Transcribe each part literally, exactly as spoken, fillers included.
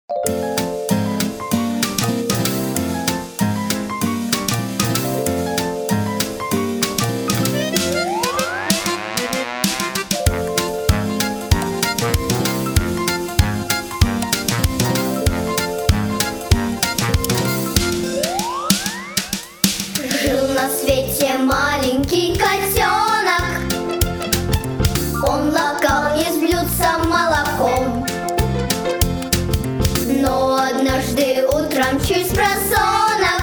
Жил на свете маленький котенок. Он лакал из блюдца молоком. Но однажды утром чуть спросонок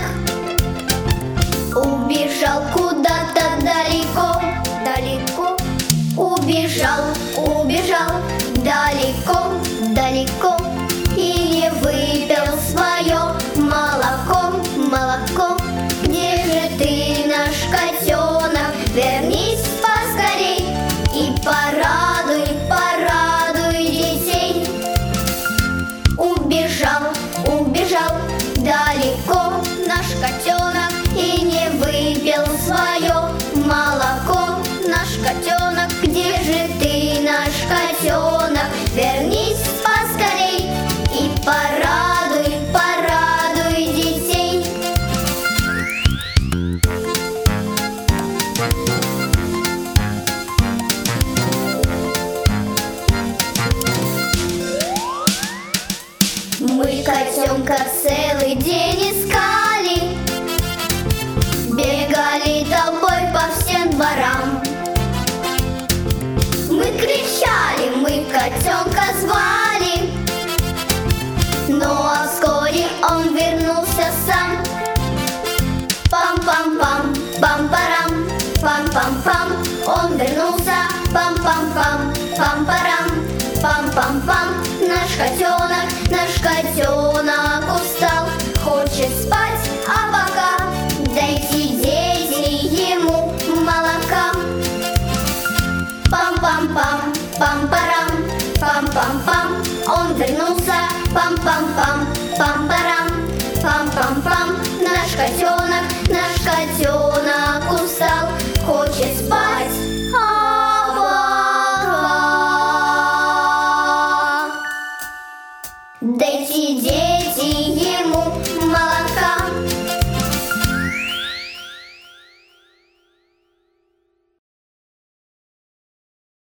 убежал куда-то далеко, далеко. Убежал, убежал далеко, далеко. И не выпил свое молоко, молоко. Где же ты, наш котенок? Вернись поскорей и порадуй, порадуй детей. Убежал, убежал далеко наш котенок и не выпил свое молоко. Наш котенок, где же ты, наш котенок? Вернись поскорей и порадуй, порадуй детей. Мы котенка целый день искали, бегали толпой по всем дворам. Мы кричали, мы котенка звали, но вскоре он вернулся сам. Пам-пам-пам, пам-парам, пам-пам-пам, он вернулся. Пам-пам-пам, пам-парам, пам-пам-пам. Наш котенок, наш котенок устал, хочет спать, а пока дайте, дети, ему молока. Пам-пам-пам, пам-парам, пам-пам-пам, он вернулся. Пам-пам-пам, пам-парам, пам-пам-пам. Наш котенок, наш котенок устал, хочет спать, а пока дайте, дети, ему